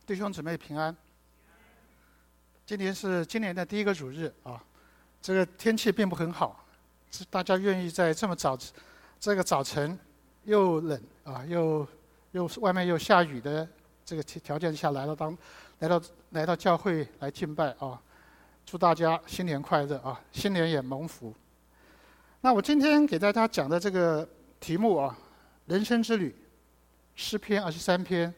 弟兄姊妹平安。今年是今年的第一个主日啊，这个天气并不很好，大家愿意在这么这个早晨又冷啊，又外面又下雨的这个条件下来到教会来敬拜啊，祝大家新年快乐啊，新年也蒙福。那我今天给大家讲的这个题目啊，人生之旅，诗篇23篇，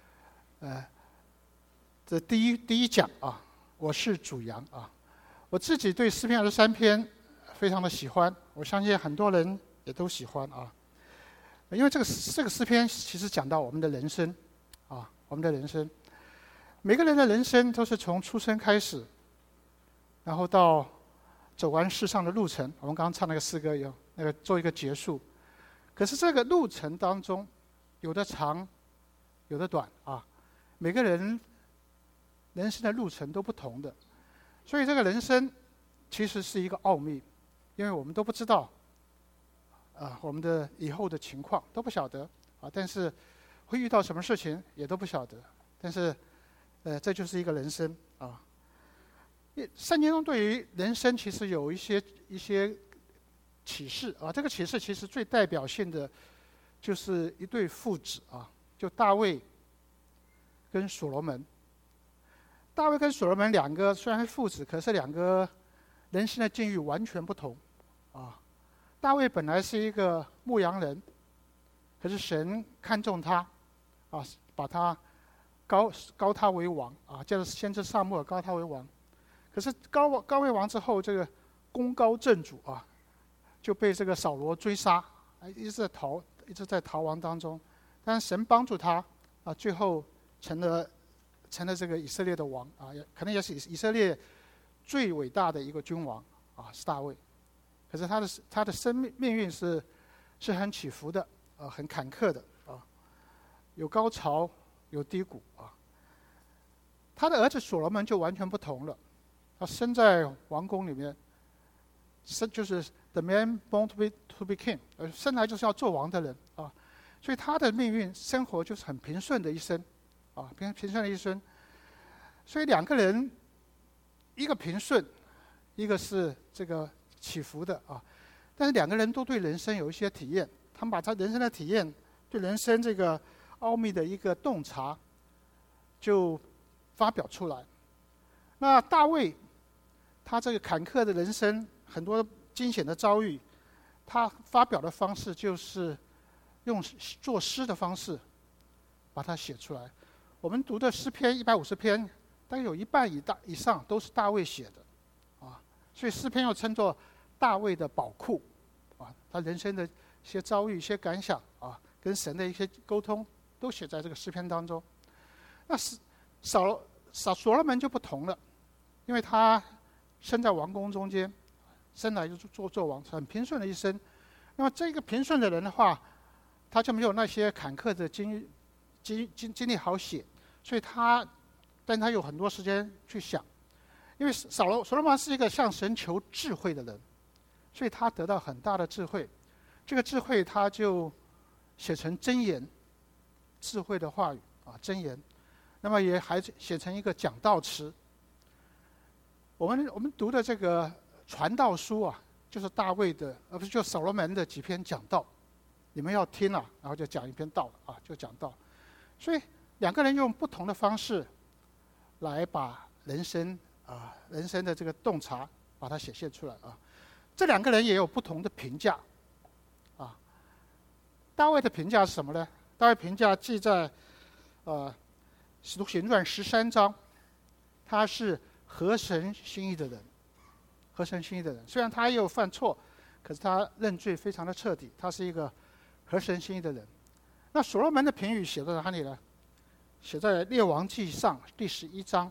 这第一讲啊，我是主羊啊。我自己对诗篇23篇非常的喜欢，我相信很多人也都喜欢啊。因为这个诗篇其实讲到我们的人生啊，我们的人生，每个人的人生都是从出生开始，然后到走完世上的路程。我们刚刚唱那个诗歌有那个做一个结束，可是这个路程当中，有的长，有的短啊，每个人人生的路程都不同的，所以这个人生其实是一个奥秘，因为我们都不知道我们的以后的情况都不晓得啊，但是会遇到什么事情也都不晓得，但是这就是一个人生啊。圣经中对于人生其实有一些启示啊，这个启示其实最代表性的就是一对父子啊，就大卫跟所罗门。大卫跟所罗门两个虽然是父子，可是两个人生的境遇完全不同啊。大卫本来是一个牧羊人，可是神看重他啊，把他高他为王啊，叫先知撒母耳高他为王。可是高为王之后，这个功高震主啊，就被这个扫罗追杀，一直在逃亡当中。但是神帮助他啊，最后成了这个以色列的王啊，可能也是以色列最伟大的一个君王啊，是大卫。可是他的命运是很起伏的啊，很坎坷的啊，有高潮有低谷啊。他的儿子所罗门就完全不同了，他生在王宫里面，就是 the man born to be king， 生来就是要做王的人啊，所以他的命运生活就是很平顺的一生啊，平顺的一生。所以两个人，一个平顺，一个是这个起伏的啊。但是两个人都对人生有一些体验，他们把他人生的体验，对人生这个奥秘的一个洞察，就发表出来。那大卫，他这个坎坷的人生，很多惊险的遭遇，他发表的方式就是用作诗的方式把它写出来。我们读的诗篇150篇，大概有一半以上都是大卫写的啊，所以诗篇又称作大卫的宝库啊，他人生的一些遭遇、一些感想啊，跟神的一些沟通，都写在这个诗篇当中。那所罗门就不同了，因为他生在王宫中间，生来就做王，很平顺的一生。那么这个平顺的人的话，他就没有那些坎坷的经历好写，所以但他有很多时间去想。因为所罗门是一个向神求智慧的人，所以他得到很大的智慧。这个智慧他就写成箴言，智慧的话语啊，箴言。那么也还写成一个讲道词。我们读的这个传道书啊，就是大卫的，不是就所罗门的几篇讲道，你们要听啊，然后就讲一篇道啊，就讲道。所以两个人用不同的方式来把人生的这个洞察把它显现出来啊。这两个人也有不同的评价啊。大卫的评价是什么呢？大卫评价记在使徒行传13章，他是合神心意的人，合神心意的人。虽然他也有犯错，可是他认罪非常的彻底，他是一个合神心意的人。那所罗门的评语写在哪里呢？写在列王纪上第11章。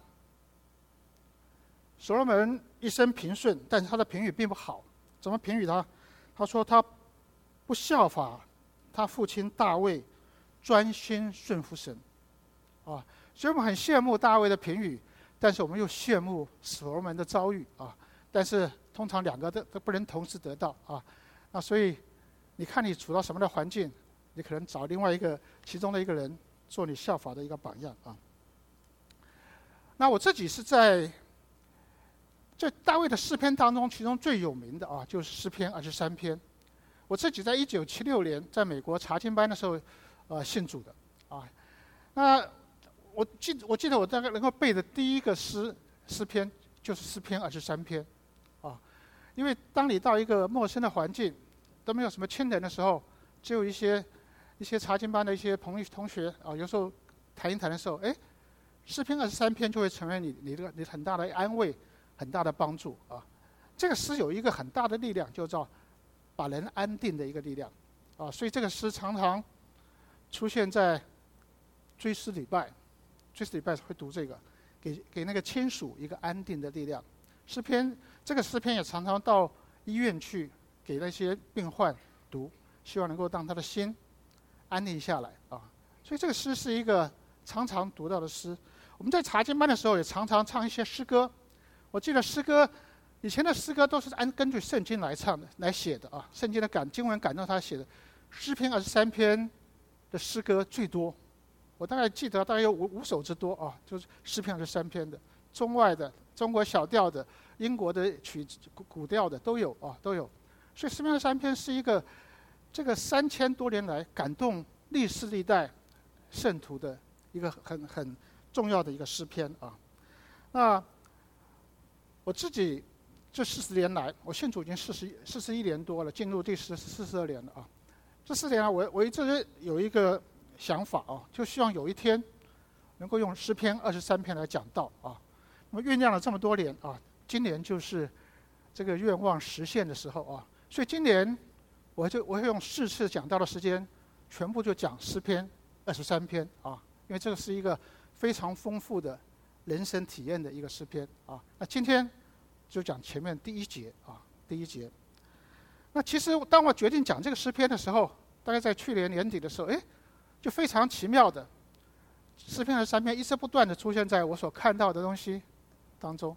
所罗门一生平顺，但是他的评语并不好。怎么评语他？他说他不效法他父亲大卫，专心顺服神啊。所以我们很羡慕大卫的评语，但是我们又羡慕所罗门的遭遇啊。但是通常两个都不能同时得到啊。那所以你看你处到什么的环境，你可能找另外其中的一个人做你效法的一个榜样啊。 那我自己是在这大卫的诗篇当中，其中最有名的啊，就是诗篇23篇。我自己在1976年在美国查经班的时候，信主的啊。那我记得我大概能够背的第一个诗篇就是诗篇23篇，啊，因为当你到一个陌生的环境，都没有什么亲人的时候，只有一些查经班的一些同学啊，有时候谈一谈的时候，哎，诗篇23篇就会成为你很大的安慰，很大的帮助啊。这个诗有一个很大的力量，就叫把人安定的一个力量啊，所以这个诗常常出现在追思礼拜会读这个，给那个亲属一个安定的力量。这个诗篇也常常到医院去给那些病患读，希望能够让他的心安定下来啊。所以这个诗是一个常常读到的诗。我们在查经班的时候也常常唱一些诗歌。我记得以前的诗歌都是根据圣经来唱的、来写的啊。圣经的经文感动他写的，诗篇23篇的诗歌最多。我大概记得大概有5首之多啊，就是诗篇23篇的，中外的、中国小调的、英国的古调的都有啊，都有。所以诗篇23篇是一个这个3000多年来感动历世历代圣徒的一个很重要的一个诗篇啊。那我自己这40年来，我信主已经41年多了，进入第42年了啊。这4年来，我一直有一个想法啊，就希望有一天能够用诗篇23篇来讲道啊。那么酝酿了这么多年啊，今年就是这个愿望实现的时候啊。所以今年我会用4次讲道的时间，全部就讲诗篇23篇啊，因为这个是一个非常丰富的人生体验的一个诗篇啊。那今天就讲前面第1节啊，第1节。那其实当我决定讲这个诗篇的时候，大概在去年年底的时候，就非常奇妙的，诗篇23篇一直不断的出现在我所看到的东西当中。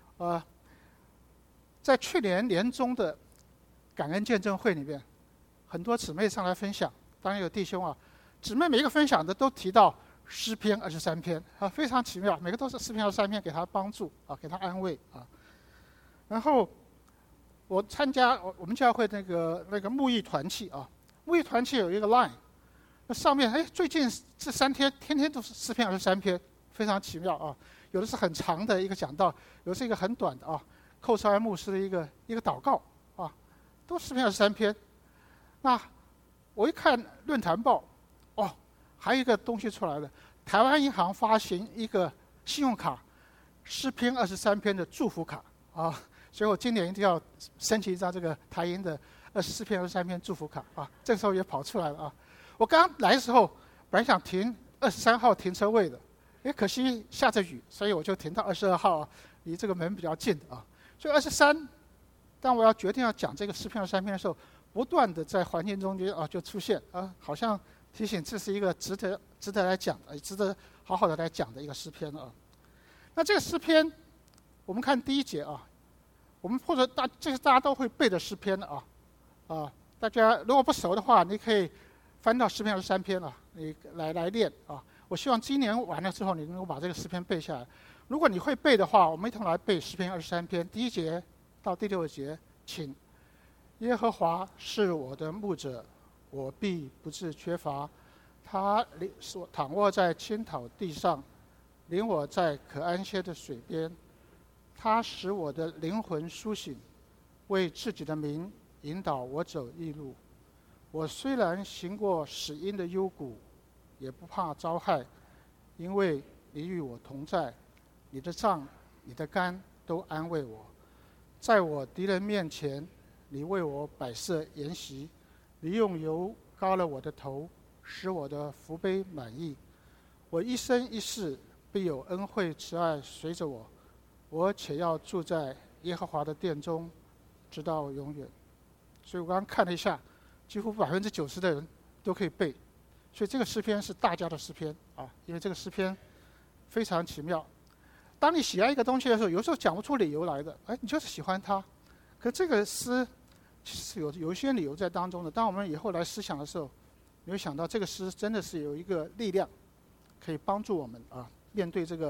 在去年年中的感恩见证会里面，很多姊妹上来分享，当然有弟兄啊，姊妹每一个分享的都提到诗篇23篇啊，非常奇妙，每个都是诗篇23篇给他帮助啊，给他安慰啊。然后我参加我们教会那个牧艺团契啊，牧艺团契有一个 line， 那上面最近这3天天天都是诗篇23篇，非常奇妙啊。有的是很长的一个讲道，有的是一个很短的啊，寇绍安牧师的一个祷告啊，都诗篇23篇。那我一看论坛报，还有一个东西出来了，台湾银行发行一个信用卡，诗篇23篇的祝福卡啊，所以我今年一定要申请一张这个台银的诗篇23篇祝福卡啊。这个时候也跑出来了啊。我刚来的时候本来想停23号停车位的，可惜下着雨，所以我就停到22号啊，离这个门比较近啊。所以23，当我决定要讲这个诗篇23篇的时候，不断的在环境中间就出现啊，好像提醒这是一个值得来讲的，值得好好的来讲的一个诗篇啊。那这个诗篇，我们看第1节啊，我们或者这是大家都会背的诗篇啊，大家如果不熟的话，你可以翻到诗篇23篇啊，你来练啊。我希望今年完了之后，你能够把这个诗篇背下来。如果你会背的话，我们一同来背诗篇23篇第1节到第6节，请。耶和华是我的牧者，我必不致缺乏。他躺卧在青草地上，领我在可安歇的水边。他使我的灵魂苏醒，为自己的名引导我走义路。我虽然行过死荫的幽谷，也不怕遭害，因为你与我同在。你的杖、你的竿都安慰我。在我敌人面前，你为我摆设筵席，你用油膏了我的头，使我的福杯满溢。我一生一世必有恩惠慈爱随着我，我且要住在耶和华的殿中，直到永远。所以我刚刚看了一下，几乎90%的人都可以背。所以这个诗篇是大家的诗篇啊，因为这个诗篇非常奇妙。当你喜爱一个东西的时候，有时候讲不出理由来的，你就是喜欢它。可这个诗其实有一些理由在当中的。当我们以后来思想的时候，你会想到这个诗真的是有一个力量，可以帮助我们啊面对这个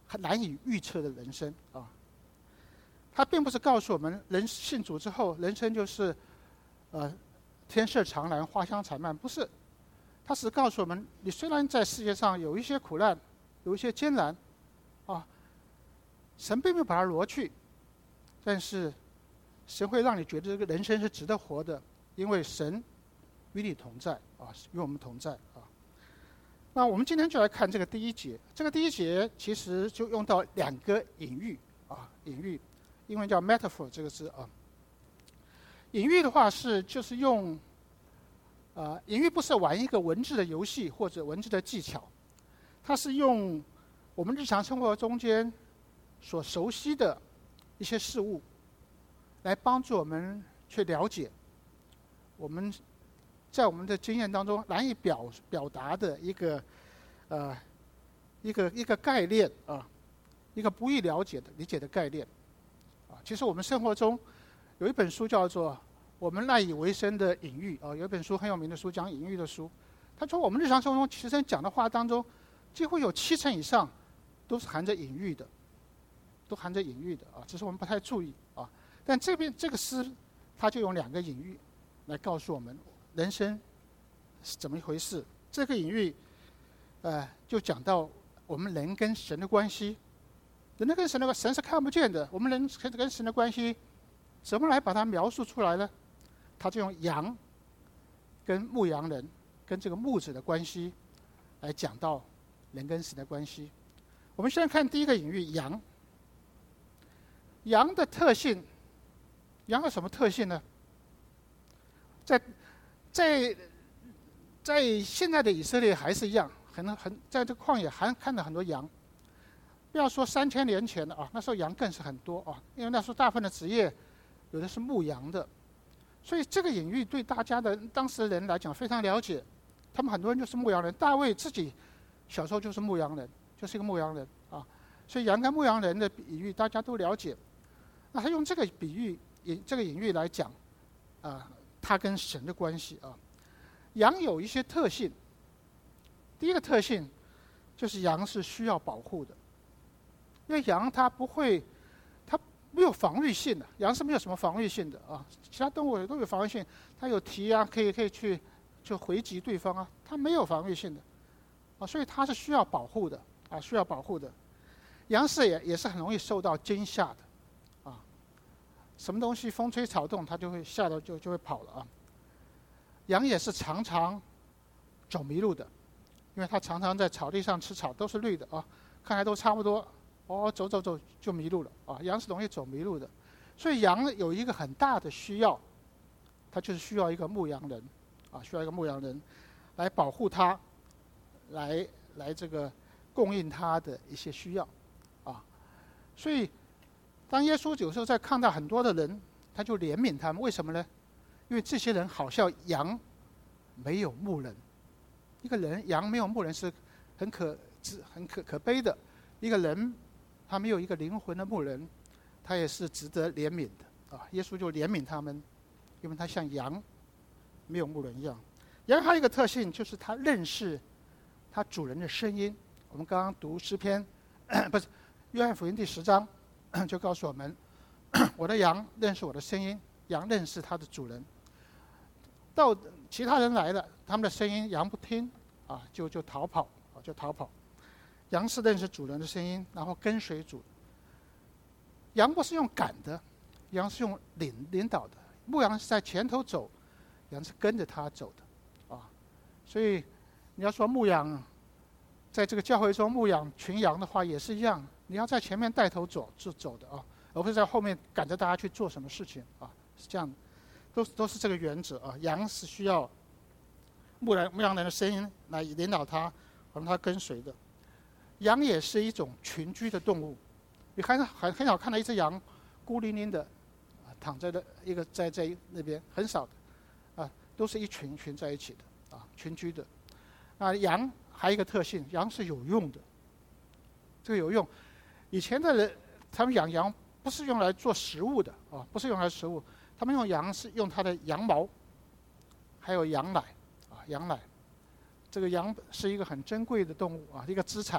很难以预测的人生啊。它并不是告诉我们人信主之后人生就是天色常蓝花香长漫，不是。它只是告诉我们，你虽然在世界上有一些苦难，有一些艰难啊，神并没有把它挪去，但是神会让你觉得这个人生是值得活的，因为神与你同在啊，与我们同在啊。那我们今天就来看这个第一节，这个第一节其实就用到2个隐喻啊，隐喻，英文叫 metaphor 这个字啊。隐喻的话就是用隐喻不是玩一个文字的游戏或者文字的技巧，它是用我们日常生活中间所熟悉的一些事物，来帮助我们去了解我们在我们的经验当中难以表达的一个概念啊，一个不易理解的概念啊。其实我们生活中有一本书叫做《我们赖以为生的隐喻》啊，有一本书很有名的书，讲隐喻的书。他说我们日常生活中其实讲的话当中，几乎有70%以上都是含着隐喻的，啊，只是我们不太注意啊。但这个诗，它就用2个隐喻来告诉我们人生是怎么一回事。这个隐喻，就讲到我们人跟神的关系。人跟神是看不见的，我们人跟神的关系，怎么来把它描述出来呢？他就用羊跟牧羊人跟这个牧者的关系来讲到人跟神的关系。我们先看第一个隐喻，羊。羊的特性，羊有什么特性呢？在现在的以色列还是一样，在这旷野还看到很多羊。不要说3000年前的啊，那时候羊更是很多啊，因为那时候大部分的职业有的是牧羊的，所以这个隐喻对大家的当时的人来讲非常了解。他们很多人就是牧羊人，大卫自己小时候就是牧羊人，就是一个牧羊人啊，所以羊跟牧羊人的比喻大家都了解。那他用这个比喻，这个隐喻来讲他跟神的关系啊。羊有一些特性，第一个特性就是羊是需要保护的，因为羊它没有防御性的，羊是没有什么防御性的啊。其他动物都有防御性，它有蹄啊，可以去就回击对方啊，它没有防御性的啊，所以它是需要保护的啊，需要保护的。羊是也是很容易受到惊吓的啊，什么东西风吹草动，它就会吓到就会跑了啊。羊也是常常走迷路的，因为它常常在草地上吃草，都是绿的啊，看来都差不多，走就迷路了啊。羊是容易走迷路的，所以羊有一个很大的需要，它就是需要一个牧羊人啊，需要一个牧羊人来保护它，来这个供应它的一些需要啊。所以当耶稣有时候在看到很多的人，他就怜悯他们，为什么呢？因为这些人好像羊没有牧人，一个人羊没有牧人是很可悲的。一个人他没有一个灵魂的牧人，他也是值得怜悯的啊。耶稣就怜悯他们，因为他像羊没有牧人一样。羊还有一个特性，就是他认识他主人的声音。我们刚刚读诗篇，不是约翰福音第10章，就告诉我们，我的羊认识我的声音，羊认识它的主人。到其他人来了，他们的声音羊不听啊，就逃跑啊，就逃跑。羊是认识主人的声音，然后跟随主。羊不是用赶的，羊是用领导的。牧羊是在前头走，羊是跟着他走的啊。所以你要说牧羊，在这个教会中牧养群羊的话也是一样，你要在前面带头走的啊，而不是在后面赶着大家去做什么事情啊，是这样的。都是这个原则啊。羊是需要牧羊人的声音来领导它，让它跟随的。羊也是一种群居的动物，你很少看到一只羊孤零零的躺在在那边，很少的啊，都是一群在一起的啊，群居的。羊还有一个特性，羊是有用的。这个有用，以前的人他们养羊不是用来做食物的啊，不是用来食物。他们用羊是用它的羊毛，还有羊奶啊，羊奶。这个羊是一个很珍贵的动物啊，一个资产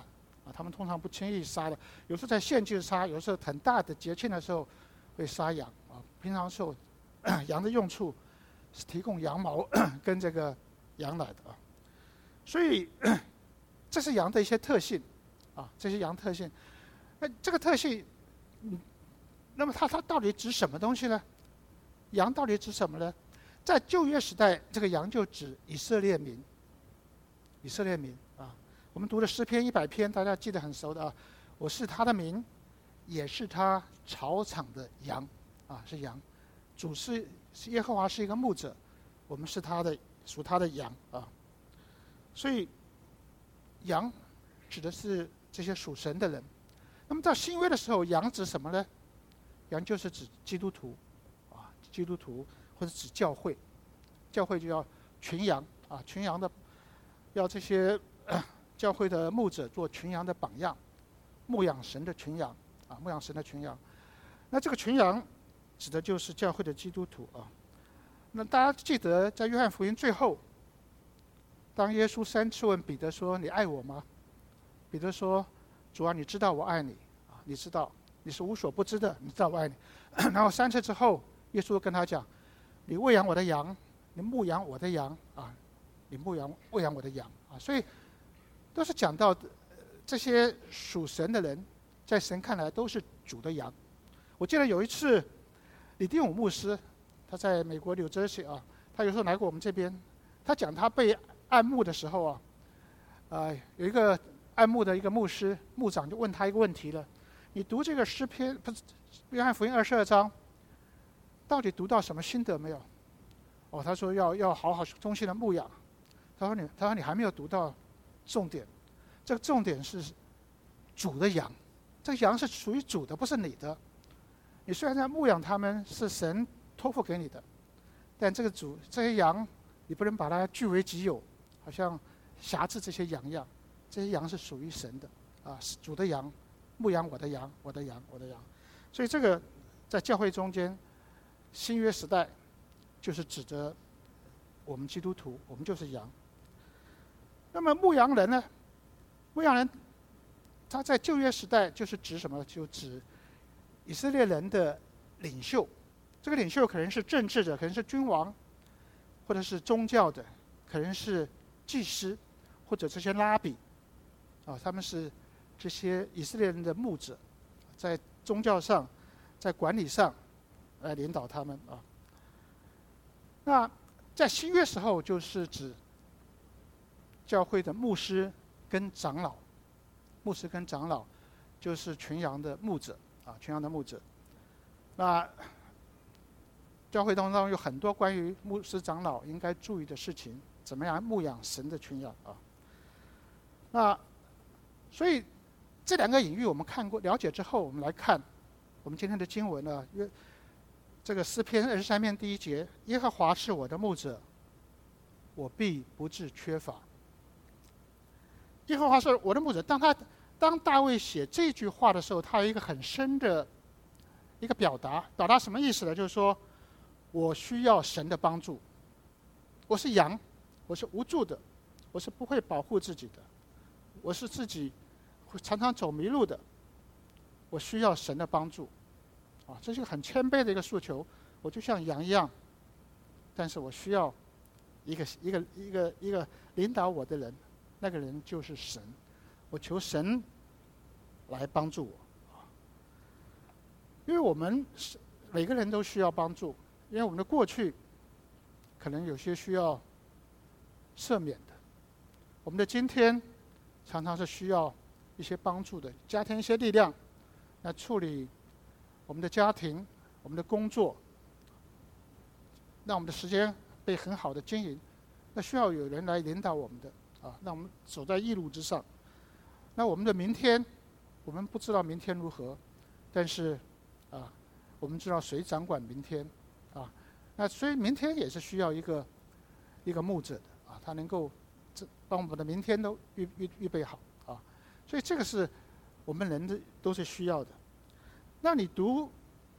他们通常不轻易杀的，有时候在献祭杀，有时候很大的节庆的时候会杀羊啊。平常时候，羊的用处是提供羊毛跟这个羊奶的啊。所以这是羊的一些特性啊，这些羊特性。那这个特性，那么它到底指什么东西呢？羊到底指什么呢？在旧约时代，这个羊就指以色列民。以色列民啊，我们读的诗篇100篇，大家记得很熟的啊。我是他的民，也是他草场的羊啊，是羊。主是耶和华是一个牧者，我们是属他的羊啊。所以羊指的是这些属神的人。那么到新约的时候，羊指什么呢？羊就是指基督徒啊，基督徒或者指教会。教会就要群羊啊，群羊的要这些教会的牧者做群羊的榜样，牧养神的群羊啊，牧养神的群羊。那这个群羊指的就是教会的基督徒啊。那大家记得在约翰福音最后，当耶稣3次问彼得说：“你爱我吗？”彼得说：“主啊，你知道我爱你啊，你知道你是无所不知的，你知道我爱你。”然后3次之后，耶稣跟他讲：“你喂养我的羊，你牧养我的羊啊，你喂养我的羊啊。”所以都是讲到这些属神的人，在神看来都是主的羊。我记得有一次，李定武牧师，他在美国纽泽西啊，他有时候来过我们这边，他讲他被按牧的时候啊，有一个按牧的一个牧长就问他一个问题了：你读这个诗篇，不是约翰福音22章，到底读到什么心得没有？他说要好好忠心的牧养。他说你还没有读到重点，这个重点是主的羊，这个羊是属于主的，不是你的。你虽然在牧养他们，是神托付给你的，但这些羊，你不能把它据为己有，好像辖制这些羊一样。这些羊是属于神的啊，是主的羊，牧养我的羊，我的羊，我的羊。所以这个在教会中间，新约时代就是指着我们基督徒，我们就是羊。那么牧羊人呢？牧羊人他在旧约时代就是指什么？就指以色列人的领袖。这个领袖可能是政治的，可能是君王，或者是宗教的，可能是祭司，或者这些拉比啊，他们是这些以色列人的牧者，在宗教上，在管理上来领导他们啊。那在新约时候，就是指教会的牧师跟长老，牧师跟长老就是群羊的牧者啊，群羊的牧者。那教会当中有很多关于牧师长老应该注意的事情，怎么样牧养神的群羊啊？那所以这两个隐喻我们看过了解之后，我们来看我们今天的经文呢，这个诗篇23篇第1节，耶和华是我的牧者，我必不致缺乏。耶和华是我的牧者。当大卫写这句话的时候，他有一个很深的一个表达什么意思呢？就是说我需要神的帮助。我是羊，我是无助的，我是不会保护自己的，我是自己会常常走迷路的，我需要神的帮助。这是一个很谦卑的一个诉求。我就像羊一样，但是我需要一个领导我的人，那个人就是神。我求神来帮助我，因为我们每个人都需要帮助，因为我们的过去可能有些需要赦免的，我们的今天常常是需要一些帮助的，加添一些力量来处理我们的家庭、我们的工作，让我们的时间被很好的经营，那需要有人来领导我们的让我们走在义路之上。那我们的明天，我们不知道明天如何，但是我们知道谁掌管明天那所以明天也是需要一个牧者的他能够帮我们的明天都预备好所以这个是我们人都是需要的。那你读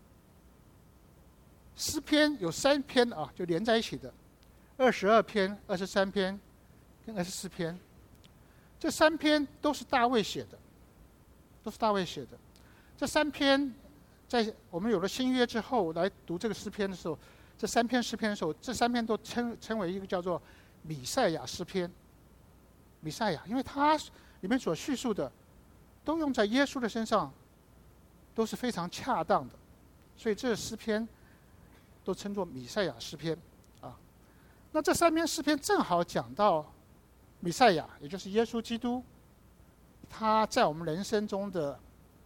诗篇有3篇就连在一起的，22篇、23篇跟24篇，这3篇都是大卫写的。 都是大卫写的。这3篇，在我们有了新约之后来读这个诗篇的时候，这3篇诗篇的时候，这3篇都称为一个叫做弥赛亚诗篇。弥赛亚，因为它里面所叙述的都用在耶稣的身上，都是非常恰当的，所以这诗篇都称作弥赛亚诗篇啊。那这3篇诗篇正好讲到弥赛亚，也就是耶稣基督，他在我们人生中的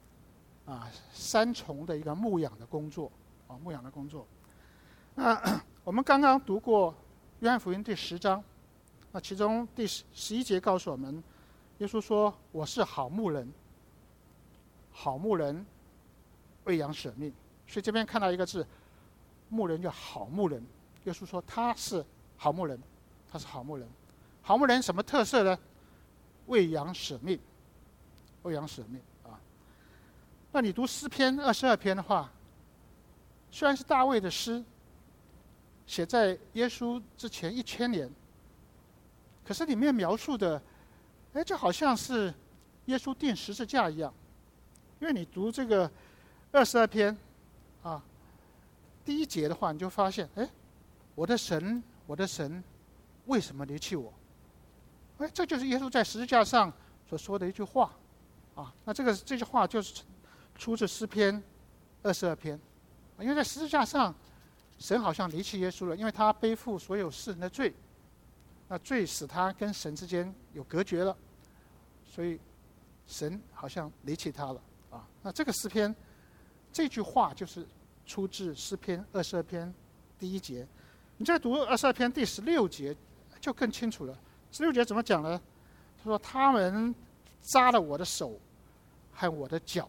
3重的一个牧养的工作啊，牧养的工作。那我们刚刚读过约翰福音第10章，那其中第11节告诉我们，耶稣说：“我是好牧人，好牧人为羊舍命。”所以这边看到一个字，牧人叫好牧人。耶稣说他是好牧人，他是好牧人。好牧人什么特色呢？为羊舍命，为羊舍命啊。那你读诗篇22篇的话，虽然是大卫的诗，写在耶稣之前1000年，可是里面描述的，就好像是耶稣钉十字架一样。因为你读这个22篇啊，第1节的话，你就发现，我的神，我的神，为什么离弃我？这就是耶稣在十字架上所说的一句话啊。那这句话就是出自诗篇22篇，因为在十字架上，神好像离弃耶稣了，因为他背负所有世人的罪，那罪使他跟神之间有隔绝了，所以神好像离弃他了啊。那这个诗篇这句话就是出自诗篇22篇第1节。你再读22篇第16节就更清楚了。16节怎么讲呢？他说：“他们扎了我的手和我的脚。”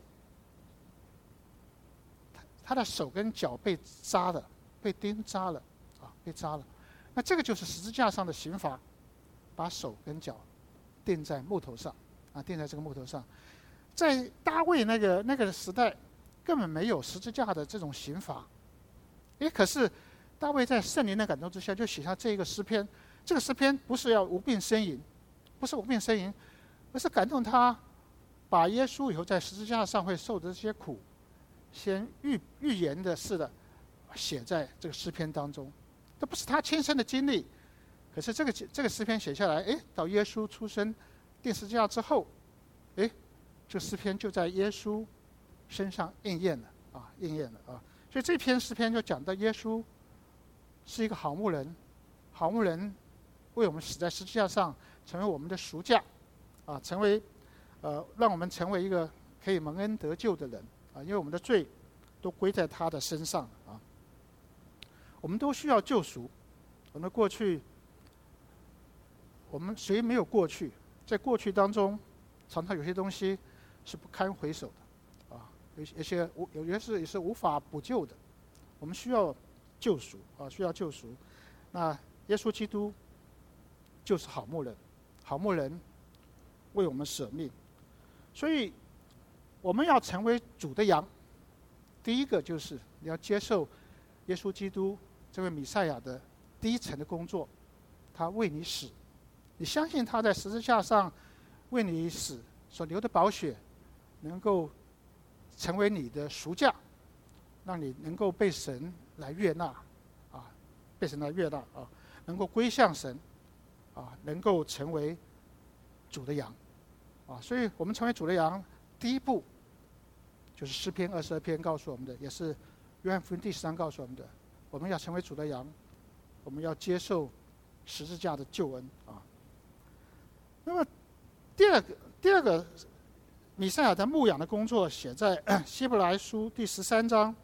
他的手跟脚被扎了，被钉扎了啊，被扎了。那这个就是十字架上的刑罚，把手跟脚钉在木头上啊，钉在这个木头上。在大卫那个时代，根本没有十字架的这种刑罚。可是大卫在圣灵的感动之下，就写下这个诗篇。这个诗篇不是要无病呻吟，不是无病呻吟，而是感动他把耶稣以后在十字架上会受的这些苦，先预言的似的写在这个诗篇当中。这不是他亲身的经历，可是这个诗篇写下来，到耶稣出生钉十字架之后，这个诗篇就在耶稣身上应验了啊，应验了啊。所以这篇诗篇就讲到耶稣是一个好牧人，好牧人为我们死在十字架上，成为我们的赎价，啊，让我们成为一个可以蒙恩得救的人啊，因为我们的罪都归在他的身上啊。我们都需要救赎，我们的过去，我们谁没有过去？在过去当中，常常有些东西是不堪回首的，啊，有些也是无法补救的，我们需要救赎啊，需要救赎。那耶稣基督就是好牧人，好牧人为我们舍命，所以我们要成为主的羊。第一个就是你要接受耶稣基督这位弥赛亚的第一层的工作，他为你死，你相信他在十字架上为你死所流的宝血，能够成为你的赎价，让你能够被神来悦纳，啊，被神来悦纳啊，能够归向神，啊，能够成为主的羊，啊，所以我们成为主的羊，第一步就是诗篇22篇告诉我们的，也是约翰福音第10章告诉我们的，我们要成为主的羊，我们要接受十字架的救恩啊。那么第二个弥赛亚的牧养的工作写在希伯来书第13章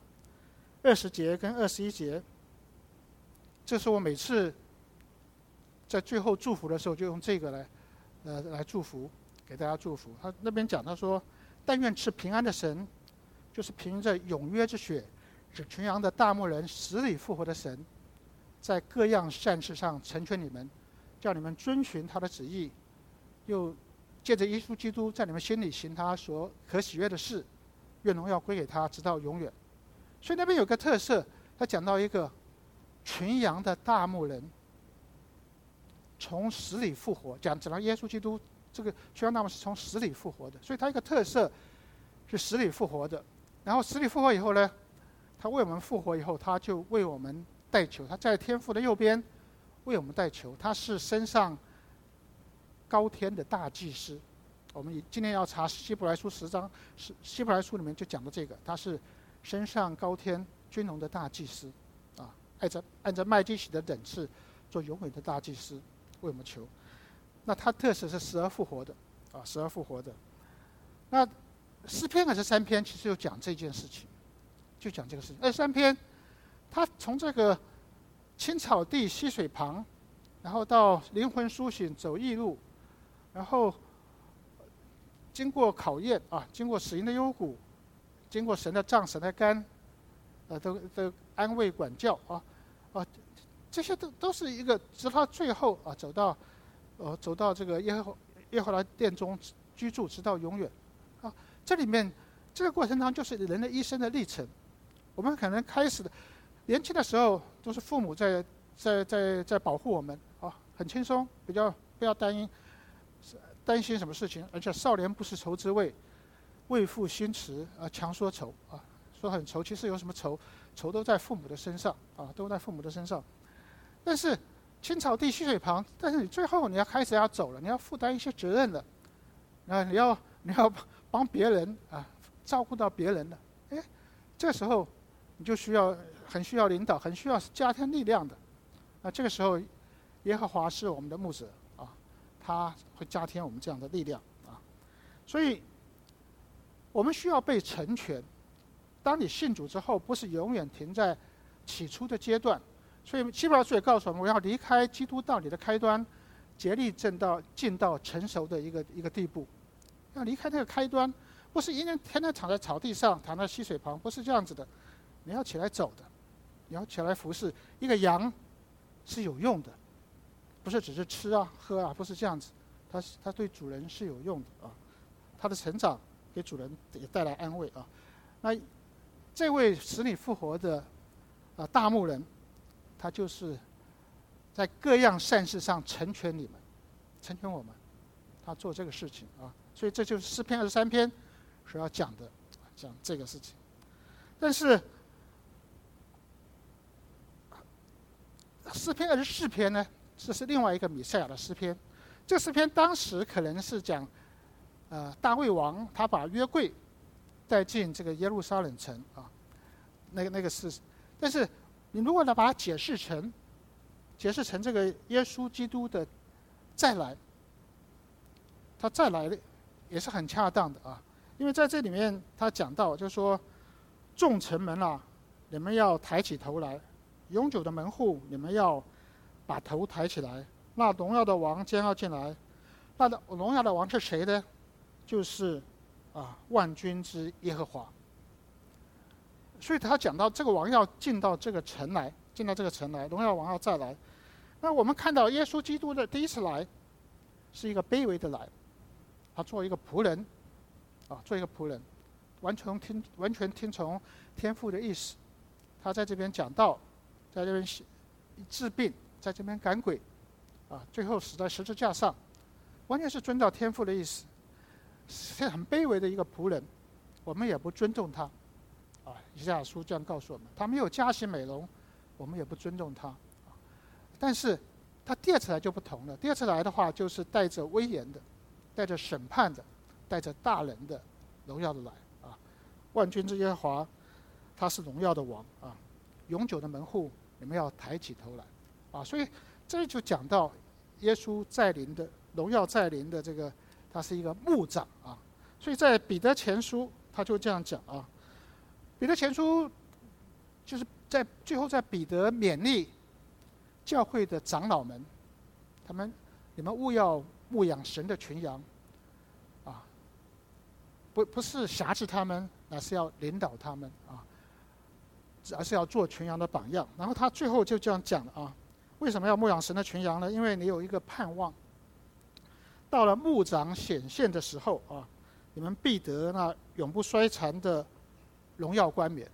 20节跟21节，这是我每次在最后祝福的时候就用这个来祝福，给大家祝福。他那边讲，他说：“但愿赐平安的神，就是凭着永约之血使群羊的大牧人，死里复活的神，在各样善事上成全你们，叫你们遵循他的旨意，又借着耶稣基督在你们心里行他所可喜悦的事，愿荣耀归给他，直到永远。”所以那边有个特色，他讲到一个群羊的大牧人从死里复活，讲到耶稣基督这个群羊大牧是从死里复活的，所以他一个特色是死里复活的。然后死里复活以后呢，他为我们复活以后，他就为我们代求，他在天父的右边为我们代求，他是升上高天的大祭司。我们今天要查希伯来书10章，希伯来书里面就讲到这个，他是升上高天君荣的大祭司，啊，按照麦基洗的等次做永远的大祭司，为我们求。那他特色是死而复活的，啊，死而复活的。那诗篇23篇其实就讲这件事情，就讲这个事情。23篇，他从这个青草地溪水旁，然后到灵魂苏醒走义路，然后经过考验啊，经过死荫的幽谷，经过神的杖、神的竿，都安慰管教这些都是一个，直到最后啊，走到这个耶和华殿中居住，直到永远啊。这里面这个过程当中就是人的一生的历程。我们可能开始的年轻的时候都是父母在保护我们啊，很轻松，不要担心什么事情，而且少年不识愁滋味，为赋新词强说愁啊，说很愁，其实有什么愁？愁都在父母的身上啊，都在父母的身上。但是青草地溪水旁，但是你最后你要开始要走了，你要负担一些责任了，你要帮别人啊，照顾到别人了，这时候你就很需要领导，很需要加添力量的。这个时候耶和华是我们的牧者啊，他会加添我们这样的力量啊。所以我们需要被成全。当你信主之后，不是永远停在起初的阶段。所以希伯来书也告诉我们，我要离开基督道理的开端，竭力进到成熟的一个地步。要离开那个开端，不是天天躺在草地上，躺在溪水旁，不是这样子的。你要起来走的，你要起来服侍。一个羊是有用的，不是只是吃啊喝啊，不是这样子。它对主人是有用的啊，它的成长给主人也带来安慰啊。那这位使你复活的大牧人，他就是在各样善事上成全你们，成全我们，他做这个事情啊。所以这就是诗篇23篇所要讲的，讲这个事情。但是诗篇24篇呢，这是另外一个米赛亚的诗篇。这个诗篇当时可能是讲大卫王他把约柜带进这个耶路撒冷城啊，那个是，但是你如果把它解释成这个耶稣基督的再来，他再来也是很恰当的啊。因为在这里面他讲到，就是说众城门啊，你们要抬起头来；永久的门户，你们要把头抬起来。那荣耀的王将要进来，那荣耀的王是谁呢？就是万军之耶和华。所以他讲到这个王要进到这个城来，荣耀王要再来。那我们看到耶稣基督的第一次来，是一个卑微的来，他做一个仆人，做一个仆人，完全听从天父的意思。他在这边讲道，在这边治病，在这边赶鬼，最后死在十字架上，完全是遵照天父的意思。是很卑微的一个仆人，我们也不尊重他。以赛亚书这样告诉我们，他没有加薪美容，我们也不尊重他。但是他第二次来就不同了，第二次来的话就是带着威严的，带着审判的，带着大人的荣耀的来万军之耶和华，他是荣耀的王永久的门户，你们要抬起头来所以这就讲到耶稣再临的荣耀再临的这个，他是一个牧长所以在彼得前书他就这样讲彼得前书就是最后在彼得勉励教会的长老们，你们务要牧养神的群羊不是辖制他们，而是要领导他们而是要做群羊的榜样。然后他最后就这样讲为什么要牧养神的群羊呢？因为你有一个盼望，到了牧长显现的时候你们必得那永不衰残的荣耀冠冕。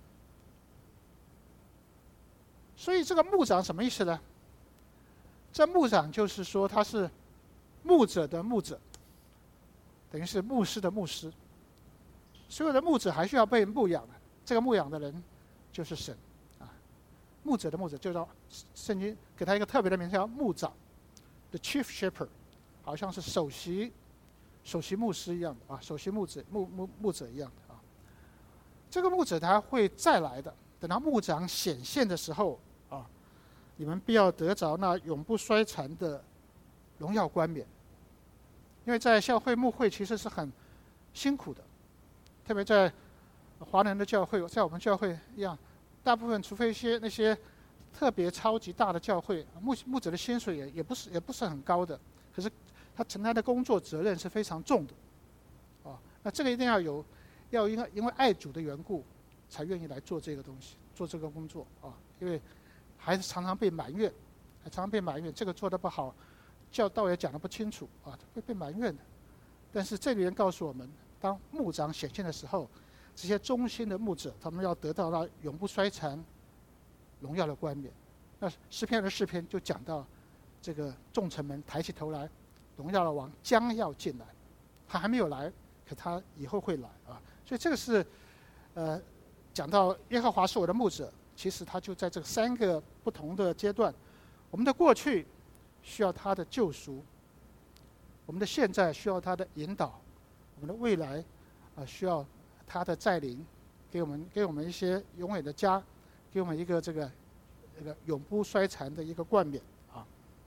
所以这个牧长什么意思呢？这牧长就是说他是牧者的牧者，等于是牧师的牧师。 所有的牧者还需要被牧养的，这个牧养的人就是神啊。牧者的牧者就叫圣经给他一个特别的名字叫牧长 ，the chief shepherd， 好像是首席牧师一样的啊，首席牧者一样的啊。这个牧者他会再来的，等到牧长显现的时候啊，你们必要得着那永不衰残的荣耀冠冕。因为在教会牧会其实是很辛苦的，特别在华人的教会，在我们教会一样，大部分除非那些特别超级大的教会，牧者的薪水也不是很高的，可是他承担的工作责任是非常重的，啊，那这个一定要因为爱主的缘故，才愿意来做这个东西，做这个工作啊，因为还是常常被埋怨，这个做得不好，教导也讲得不清楚啊，会被埋怨的。但是这里面告诉我们，当牧长显现的时候，这些忠心的牧者，他们要得到那永不衰残、荣耀的冠冕。那诗篇就讲到，这个众臣们抬起头来，荣耀的王将要进来，他还没有来，可他以后会来啊。所以这个是，讲到耶和华是我的牧者，其实他就在这3个不同的阶段，我们的过去需要他的救赎，我们的现在需要他的引导，我们的未来需要他的带领，给我们一些永远的家，给我们一个这个永不衰残的一个冠冕啊。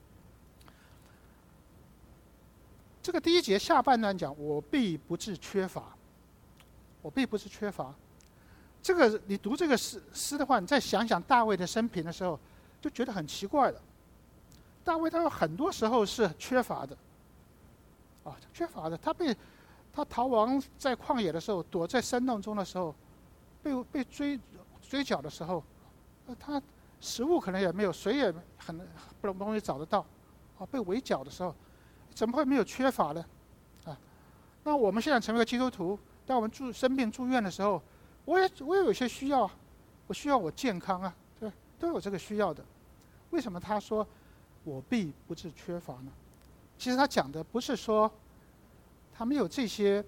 这个第1节下半段讲，我必不致缺乏，我必不致缺乏。这个你读这个诗的话，你再想想大卫的生平的时候，就觉得很奇怪了。大卫他有很多时候是缺乏的，他逃亡在旷野的时候，躲在山洞中的时候，被追剿的时候，他食物可能也没有，水也很不容易找得到，被围剿的时候，怎么会没有缺乏呢？那我们现在成为基督徒，当我们生病住院的时候，我也有些需要，我需要我健康啊，对，都有这个需要的。为什么他说我必不致缺乏呢？其实他讲的不是说他没有这些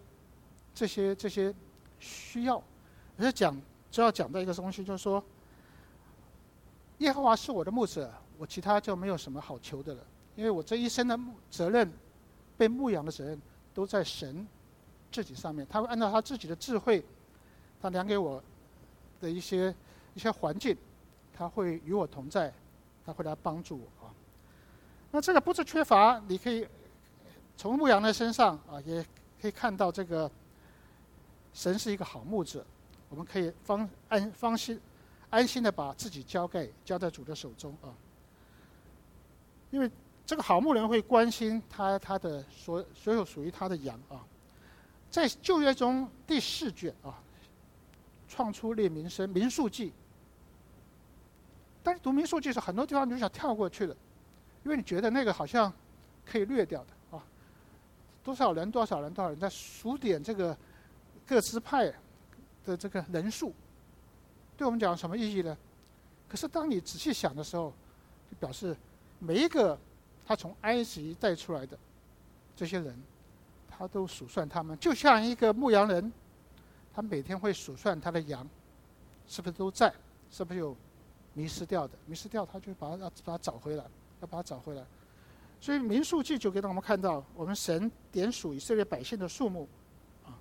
需要，而是主要讲到一个东西，就是说耶和华是我的牧者，我其他就没有什么好求的了，因为我这一生的责任，被牧养的责任都在神自己上面，他会按照他自己的智慧，他量给我的一些环境，他会与我同在，他会来帮助我啊。那这个不是缺乏，你可以从牧羊的身上也可以看到这个神是一个好牧者，我们可以安心的把自己交在主的手中啊。因为这个好牧人会关心他的所有属于他的羊啊。在旧约中第4卷创出列民生民数记，但是读民数记是很多地方你就想跳过去了，因为你觉得那个好像可以略掉的啊。多少人在数点这个各支派的这个人数，对我们讲什么意义呢？可是当你仔细想的时候，就表示每一个他从埃及带出来的这些人，他都数算他们，就像一个牧羊人，他每天会数算他的羊是不是都在，是不是有迷失掉的，迷失掉他就把它找回来，要把它找回来。所以民数记就给我们看到，我们神点数以色列百姓的数目啊。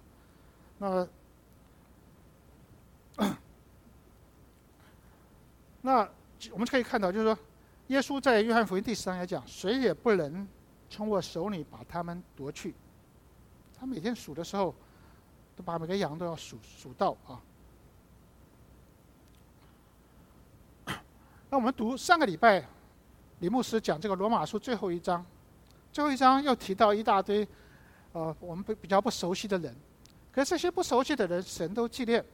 那我们可以看到，就是说，耶稣在约翰福音第10章也讲，谁也不能从我手里把他们夺去。他每天数的时候，都把每个羊都要数到啊。那我们读上个礼拜李牧师讲这个罗马书最后一章又提到一大堆我们比较不熟悉的人，可是这些不熟悉的人神都纪念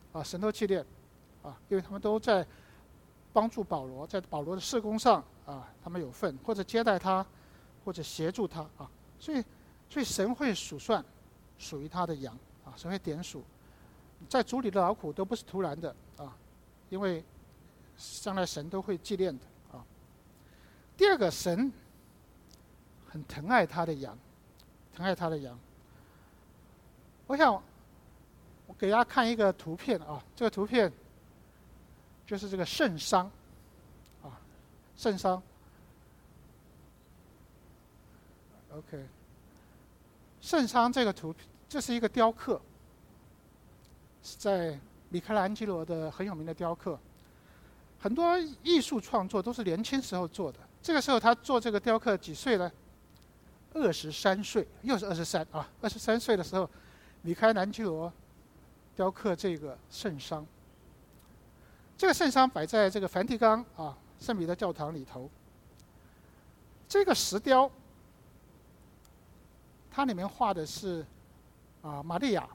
因为他们都在帮助保罗，在保罗的事工上他们有份，或者接待他，或者协助他所以神会数算属于他的羊神会点数，在主里的劳苦都不是突然的因为将来神都会纪念的第二个，神很疼爱他的羊，我想我给大家看一个图片啊，这个图片就是这个圣桑啊，圣桑。OK， 圣桑这个图，这是一个雕刻，是在米开朗基罗的很有名的雕刻。很多艺术创作都是年轻时候做的。这个时候他做这个雕刻几岁呢？23岁，又是23啊！23岁的时候，米开朗基罗雕刻这个圣桑。这个圣桑摆在这个梵蒂冈啊圣彼得教堂里头。这个石雕，它里面画的是玛利亚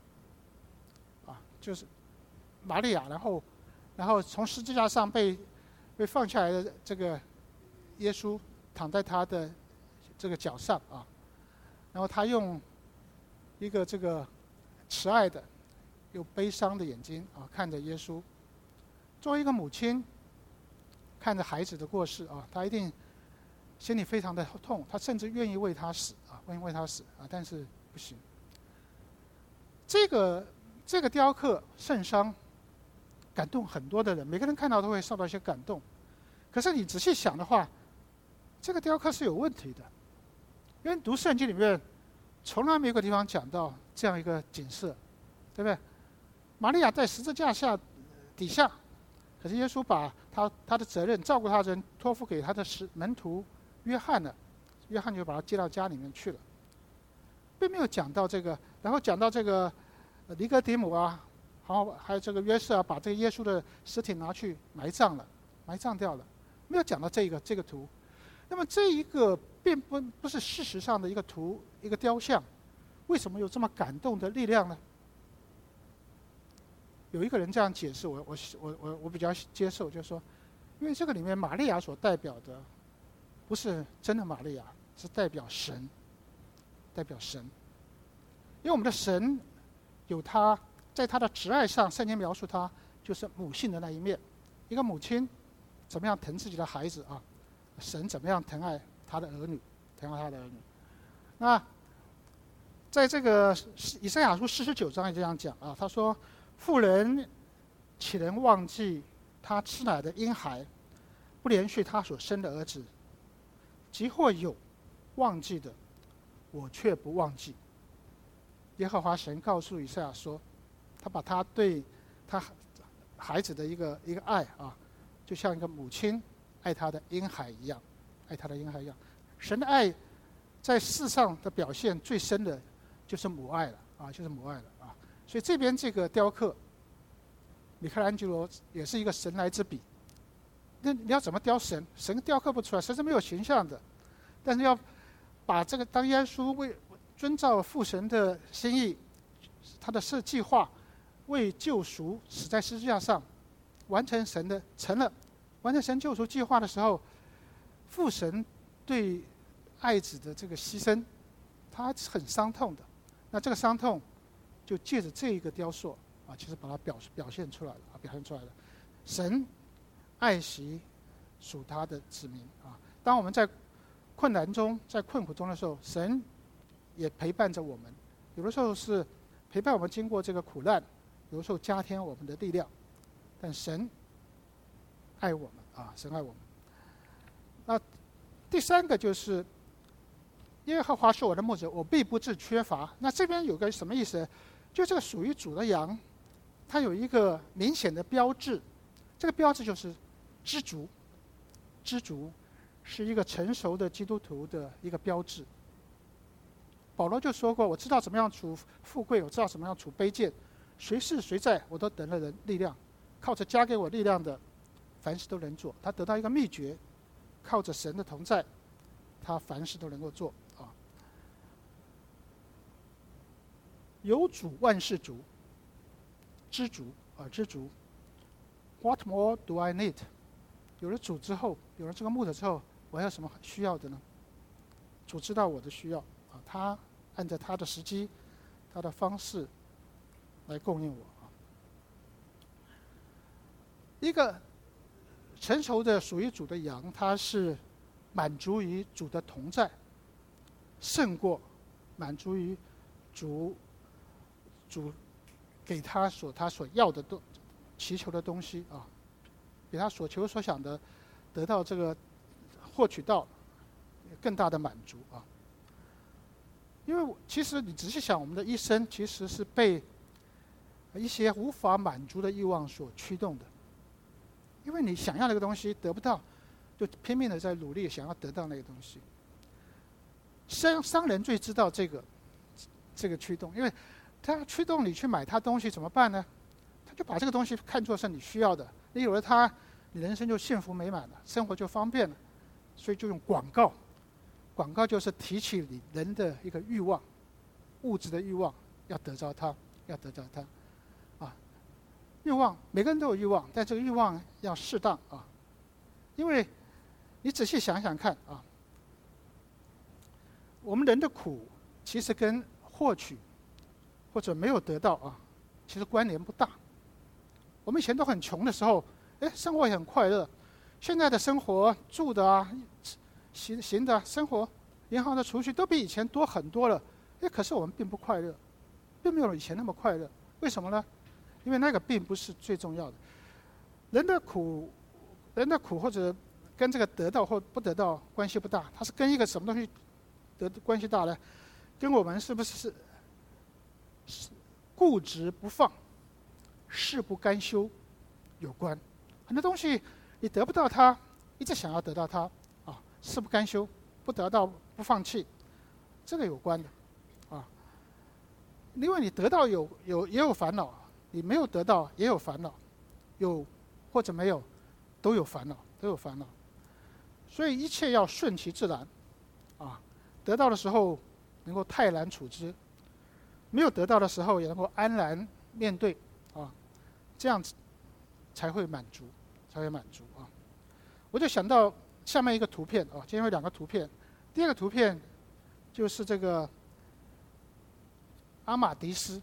就是玛利亚，然后从十字架上被放下来的这个耶稣躺在他的这个脚上啊，然后他用一个这个慈爱的、有悲伤的眼睛啊看着耶稣。作为一个母亲，看着孩子的过世啊，他一定心里非常的痛，他甚至愿意为他死啊，但是不行。这个雕刻圣桑感动很多的人，每个人看到都会受到一些感动。可是你仔细想的话，这个雕刻是有问题的，因为读圣经里面从来没有一个地方讲到这样一个景色，对不对？玛利亚在十字架底下，可是耶稣把他的责任照顾他的人托付给他的门徒约翰了，约翰就把他接到家里面去了，并没有讲到这个。然后讲到这个尼哥底母啊，然后还有这个约瑟啊，把这个耶稣的尸体拿去埋葬掉了，没有讲到这个图。那么这一个并不是事实上的一个图，一个雕像，为什么有这么感动的力量呢？有一个人这样解释，我比较接受，就是说，因为这个里面玛利亚所代表的不是真的玛利亚，是代表神。因为我们的神有他在他的慈爱上，圣经描述他就是母性的那一面，一个母亲怎么样疼自己的孩子啊？神怎么样疼爱他的儿女？那在这个以赛亚书49章也这样讲啊，他说：“妇人岂能忘记她吃奶的婴孩，不连续她所生的儿子？即或有忘记的，我却不忘记。”耶和华神告诉以赛亚说，他把他对他孩子的一个爱啊，就像一个母亲爱他的婴孩一样，神的爱在世上的表现最深的就是母爱了啊，所以这边这个雕刻，米开朗基罗也是一个神来之笔。那你要怎么雕神？神雕刻不出来，神是没有形象的。但是要把这个当耶稣为遵照父神的心意，他的计划，为救赎死在十字架上，完成神救赎计划的时候，父神对爱子的这个牺牲，他是很伤痛的。那这个伤痛，就借着这一个雕塑啊，其实把它表现出来了。神爱惜属他的子民啊。当我们在困难中、在困苦中的时候，神也陪伴着我们。有的时候是陪伴我们经过这个苦难，有的时候加添我们的力量。但神爱我们啊，神爱我们。那第三个就是耶和华是我的牧者，我必不致缺乏。那这边有个什么意思？就这个属于主的羊，它有一个明显的标志，这个标志就是知足。知足是一个成熟的基督徒的一个标志。保罗就说过，我知道怎么样处富贵，我知道怎么样处卑贱，谁是谁在，我都得了人力量，靠着加给我力量的，凡事都能做。他得到一个秘诀，靠着神的同在，他凡事都能够做啊。有主万事足，知足。What more do I need？ 有了主之后，有了这个牧者之后，我还有什么需要的呢？主知道我的需要啊，他按照他的时机、他的方式来供应我啊。一个成熟的属于主的羊，它是满足于主的同在，胜过满足于主给他所要的祈求的东西啊，给他所求所想的得到这个获取到更大的满足啊。因为其实你仔细想，我们的一生其实是被一些无法满足的欲望所驱动的。因为你想要那个东西得不到，就拼命的在努力想要得到那个东西。商人最知道这个驱动，因为他驱动你去买他东西怎么办呢？他就把这个东西看作是你需要的，你有了它，你人生就幸福美满了，生活就方便了。所以就用广告，广告就是提起你人的一个欲望，物质的欲望，要得着它，啊，欲望每个人都有欲望，但这个欲望要适当啊，因为你仔细想想看啊。我们人的苦其实跟获取或者没有得到啊，其实关联不大。我们以前都很穷的时候，生活也很快乐。现在的生活住的啊、行的生活、银行的储蓄都比以前多很多了。可是我们并不快乐，并没有以前那么快乐。为什么呢？因为那个并不是最重要的。人的苦或者跟这个得到或不得到关系不大，它是跟一个什么东西的关系大呢？跟我们是不是固执不放、誓不甘休有关。很多东西你得不到它，一直想要得到它啊，誓不甘休，不得到不放弃，这个有关的啊。因为你得到也有烦恼，你没有得到也有烦恼，有或者没有都有烦恼。所以一切要顺其自然啊。得到的时候能够泰然处之，没有得到的时候也能够安然面对啊，这样子才会满足啊。我就想到下面一个图片啊，今天有2个图片。第二个图片就是这个阿马迪斯，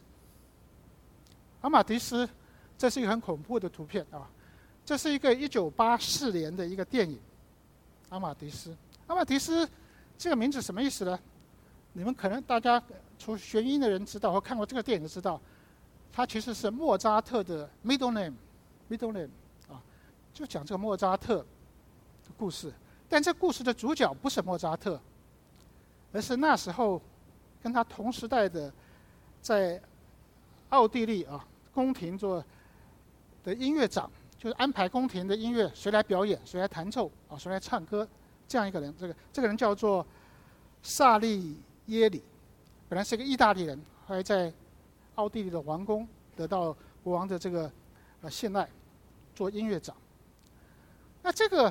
这是一个很恐怖的图片啊。这是一个1984年的一个电影，阿马迪斯这个名字什么意思呢？你们可能大家除学音的人知道或看过这个电影就知道，它其实是莫扎特的 middle name 啊，就讲这个莫扎特的故事。但这故事的主角不是莫扎特，而是那时候跟他同时代的在奥地利啊宫廷做的音乐长，就是安排宫廷的音乐谁来表演，谁来弹奏啊，谁来唱歌。这样一个人，这个人叫做萨利耶里，本来是一个意大利人，后来在奥地利的王宫得到国王的这个信赖，做音乐长。那这个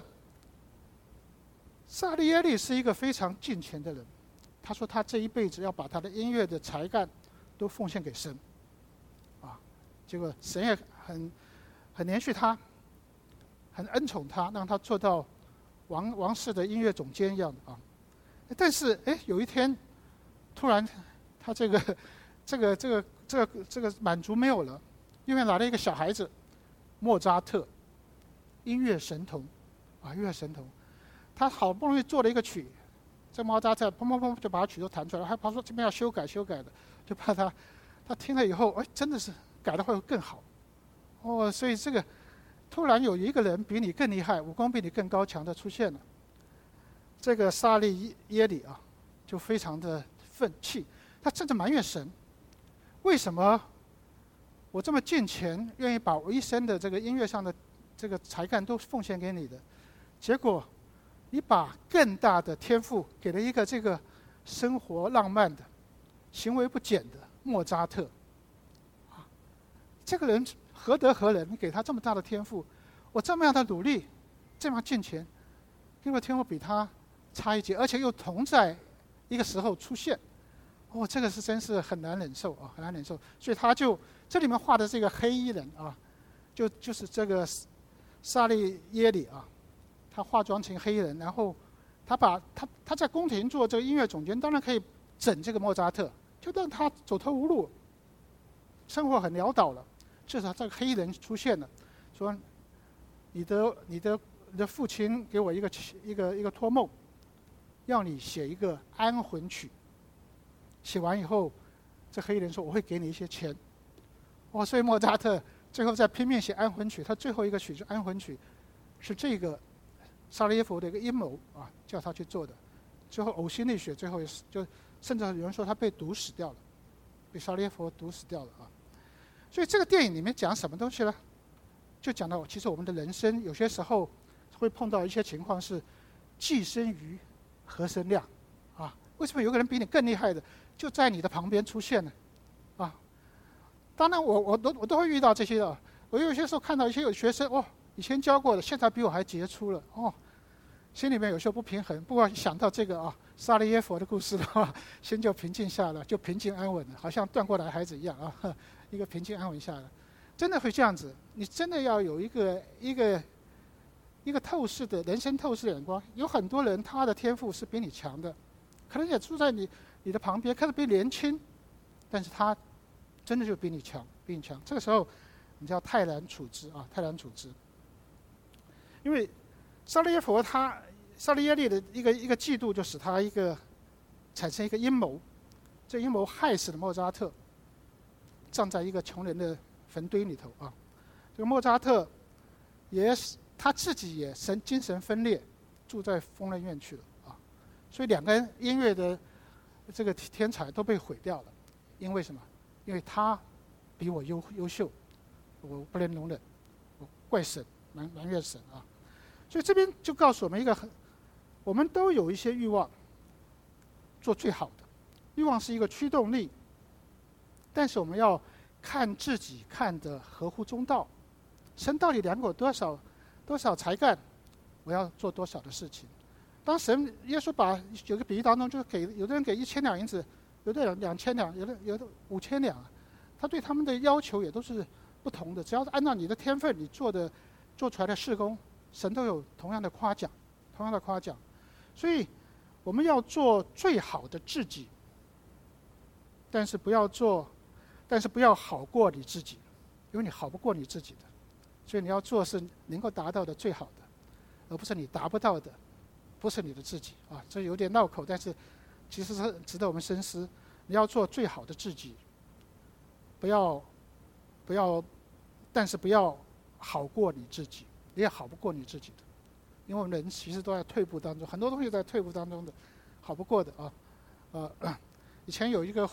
萨利耶里是一个非常敬虔的人，他说他这一辈子要把他的音乐的才干都奉献给神，啊，结果神也很怜恤他，很恩宠他，让他做到王室的音乐总监一样的啊。但是有一天突然他这个满足没有了，因为来了一个小孩子莫扎特，音乐神童啊，音乐神童，他好不容易做了一个曲，这莫扎特砰砰砰就把曲都弹出来了，还怕说这边要修改的，就怕他听了以后真的是改的会更好哦。所以这个突然有一个人比你更厉害，武功比你更高强的出现了，这个萨利耶里啊就非常的愤气，他甚至埋怨神，为什么我这么敬虔，愿意把我一生的这个音乐上的这个才干都奉献给你的，结果你把更大的天赋给了一个这个生活浪漫的、行为不检的莫扎特，啊，这个人何德何能？你给他这么大的天赋，我这么样的努力，这么敬虔，结果天赋比他差一截，而且又同在一个时候出现，这个是真是很难忍受啊，很难忍受。所以他就这里面画的这个黑衣人啊，就是这个萨利耶里啊，他化妆成黑人，然后他在宫廷做这个音乐总监，当然可以整这个莫扎特，就让他走投无路，生活很潦倒了。这时候这个黑人出现了，说你的父亲给我一个托梦，要你写一个安魂曲。写完以后，这黑人说我会给你一些钱。 所以莫扎特最后在拼命写安魂曲，他最后一个曲是安魂曲，是这个萨拉耶夫的一个阴谋啊，叫他去做的。最后呕心沥血，最后就甚至有人说他被毒死掉了，被萨拉耶夫毒死掉了啊。所以这个电影里面讲什么东西呢？就讲到其实我们的人生有些时候会碰到一些情况是既生瑜，何生亮啊？为什么有个人比你更厉害的就在你的旁边出现呢？啊，当然我都会遇到这些的。我有些时候看到一些有学生以前教过的，现在比我还杰出了心里面有些不平衡。不过想到这个萨利耶夫的故事的话，心就平静下来，就平静安稳了，好像断过来的孩子一样一个平静安稳下来。真的会这样子，你真的要有一个透视的人生透视的眼光。有很多人他的天赋是比你强的，可能也住在你的旁边，看着比你年轻，但是他真的就比你强。这个时候你叫泰然处之泰然处之。因为萨利耶利的一个嫉妒，就使他产生一个阴谋，这阴谋害死了莫扎特，葬在一个穷人的坟堆里头这个莫扎特他自己也精神分裂，住在疯人院去了所以两个音乐的这个天才都被毁掉了。因为什么？因为他比我优秀，我不能容忍，我怪神，埋怨神所以这边就告诉我们我们都有一些欲望，做最好的。欲望是一个驱动力，但是我们要看自己看得合乎中道。神到底量我多少才干，我要做多少的事情。当耶稣有个比喻当中，就是有的人给1000两银子，有的人2000两，有的5000两他对他们的要求也都是不同的。只要是按照你的天分，你做出来的事工，神都有同样的夸奖。所以我们要做最好的自己，但是不要好过你自己，因为你好不过你自己的。所以你要做是能够达到的最好的，而不是你达不到的，不是你的自己这有点绕口，但是其实是值得我们深思。你要做最好的自己，但是不要好过你自己，你也好不过你自己的。因为我们人其实都在退步当中，很多东西在退步当中的，好不过的以前有一个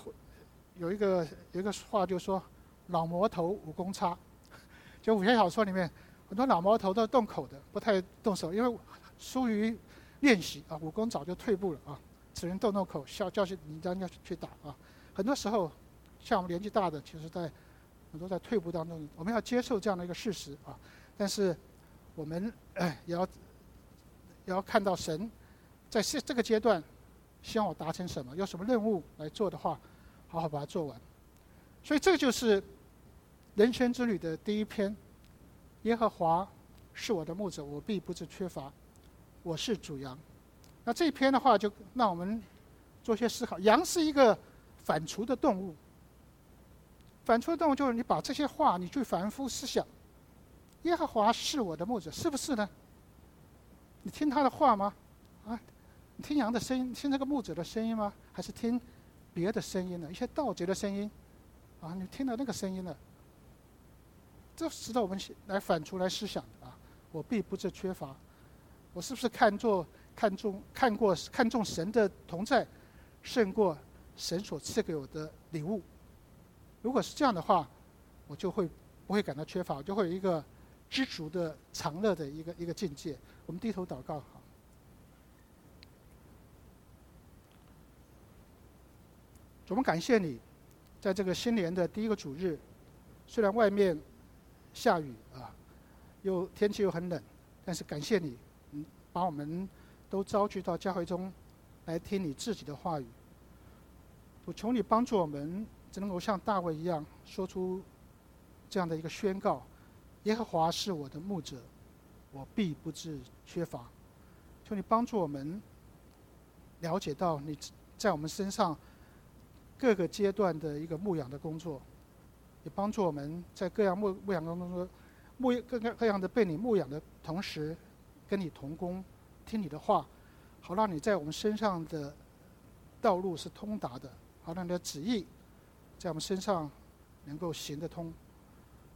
话就说老魔头武功差，就武侠小说里面很多老魔头都动口的，不太动手，因为疏于练习武功早就退步了只能动口，教训你让人家去打很多时候像我们年纪大的，其实很多在退步当中，我们要接受这样的一个事实但是我们也要看到神在这个阶段希望我达成什么，有什么任务来做的话，好好把它做完。所以这就是人生之旅的第一篇。耶和华是我的牧者，我必不致缺乏，我是主羊。那这一篇的话就让我们做些思考。羊是一个反刍的动物，反刍的动物就是你把这些话你去反复思想，耶和华是我的牧者，是不是呢？你听他的话吗？你听羊的声音，听这个牧者的声音吗？还是听别的声音呢？一些盗贼的声音你听到那个声音了？这值得我们来反刍来思想的我必不致缺乏，我是不是看重神的同在，胜过神所赐给我的礼物？如果是这样的话，我就不会感到缺乏，我就会有一个知足的常乐的一个境界。我们低头祷告我们感谢你，在这个新年的第一个主日，虽然外面下雨天气又很冷，但是感谢你，把我们都召集到教会中来听你自己的话语。我求你帮助我们，只能够像大卫一样说出这样的一个宣告：耶和华是我的牧者，我必不致缺乏。求你帮助我们了解到你在我们身上各个阶段的一个牧养的工作，也帮助我们在各样牧养当中各样的被你牧养的同时，跟你同工，听你的话，好让你在我们身上的道路是通达的，好让你的旨意在我们身上能够行得通。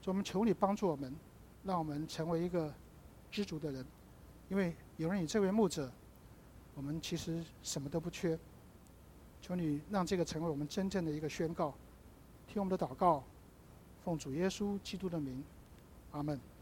主，我们求你帮助我们，让我们成为一个知足的人。因为有了你这位牧者，我们其实什么都不缺。求你让这个成为我们真正的一个宣告。听我们的祷告，奉主耶稣基督的名，阿们。